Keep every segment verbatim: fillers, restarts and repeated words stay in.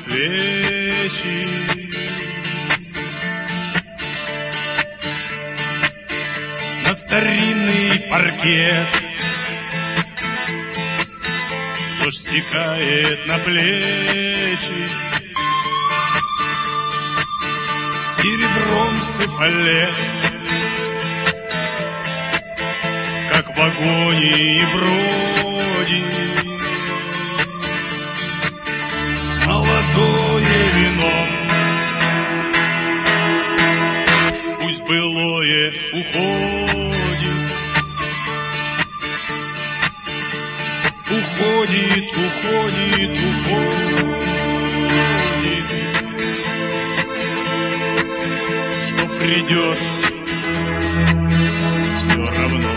свечи. На старинный паркет дождь стекает на плечи, серебром сыпалет, как в агонии бродит молодое вино. Пусть былое уходит, уходит, уходит, уходит, что придет все равно.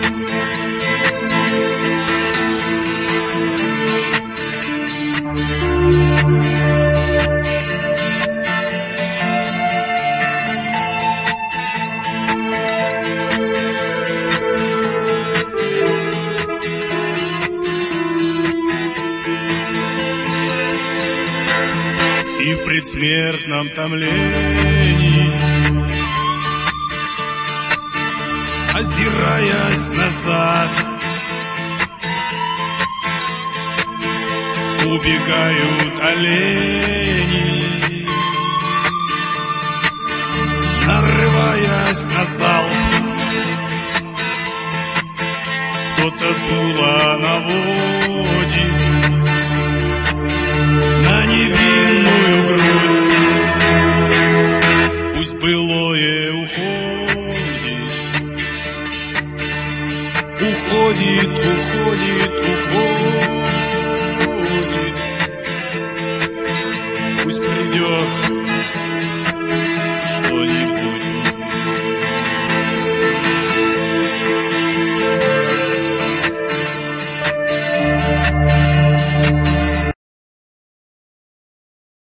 И в предсмертном томлении, озираясь назад, убегают олени, нарываясь на залп. Кто-то дуло наводит на невинную грудь. Пусть было